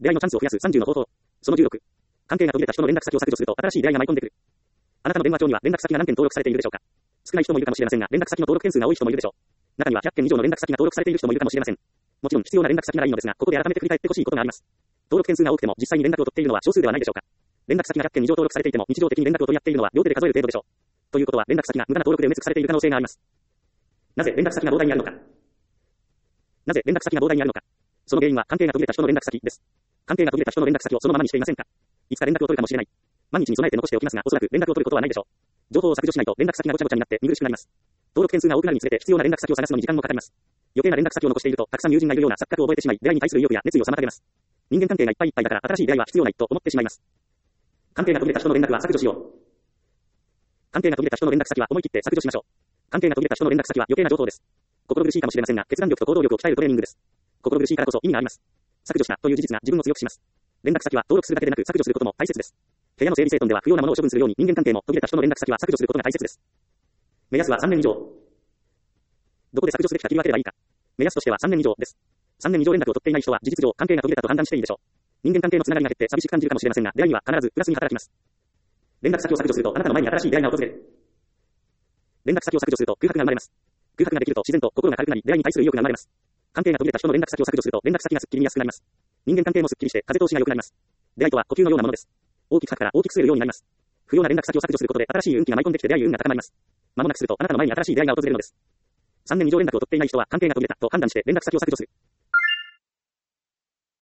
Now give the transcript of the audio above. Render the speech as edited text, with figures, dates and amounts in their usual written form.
出会いのチャンスを増やす30の方法。その16。関係が途切れた人の連絡先を削除すると新しい出会いが舞い込んでくる。あなたの電話帳には連絡先が何件登録されているでしょうか。少ない人もいるかもしれませんが、連絡先の登録件数が多い人もいるでしょう。中には100件以上の連絡先が登録されている人もいるかもしれません。もちろん必要な連絡先ならいいのですが、ここで改めて振り返ってほしいことがあります。登録件数が多くても実際に連絡を取っているのは少数ではないでしょうか。連絡先が100件以上登録されていても日常的に連絡を取り合っているのは両手で数える程度でしょう。ということは連絡先が無駄な登録で埋め尽くされている可能性があります。なぜ連絡先が膨大にあるのか。なぜ連絡先が膨大にあるのか。その原因は関係が途切れた人の連絡先です。関係が途切れた人の連絡先をそのままにしていませんか。いつか連絡を取るかもしれない。万日に備えて残しておきますが、おそらく連絡を取ることはないでしょう。情報を削除しないと連絡先がごちゃごちゃになって見苦しくなります。登録件数が多くなるにつれて必要な連絡先を探すのに時間もかかります。余計な連絡先を残していると、たくさん友人がいるような錯覚を覚えてしまい、出会いに対する意欲や熱意を妨げます。人間関係がいっぱいいっぱいだから新しい出会いは必要ないと思ってしまいます。関係が途切れた人の連絡は削除しよう。関係が途切れた人の連絡先は思い切って削除しましょう。関係が途切れた人の連絡先は余計な情報です。心苦しいかもしれませんが、決断力と行動力を鍛えるトレーニングです。心苦しいからこそ意味があります。削除したという事実が自分を強くします。連絡先は登録するだけでなく削除することも大切です。部屋の整理整頓では不要なものを処分するように人間関係も途切れた人の連絡先は削除することが大切です。目安は3年以上。どこで削除すべきか切り分ければいいか。目安としては3年以上です。3年以上連絡を取っていない人は事実上関係が途切れたと判断していいでしょう。人間関係のつながりが減って寂しく感じるかもしれませんが、出会いには必ずプラスに働きます。連絡先を削除するとあなたの前に新しい出会いが訪れる。連絡先を削除すると空白が生まれます。空白ができると自然と心が軽くなり出会いに対する意欲が生まれます。関係が途切れた人の連絡先を削除すると連絡先がすっきり見やすくなります。人間関係もすっきりして風通しが良くなります。出会いとは呼吸のようなものです。大きく吐くから大きく吸えるようになります。不要な連絡先を削除することで新しい運気が舞い込んできて出会い運が高まります。間もなくするとあなたの前に新しい出会いが訪れるのです。3年以上連絡を取っていない人は関係が途切れたと判断して連絡先を削除する。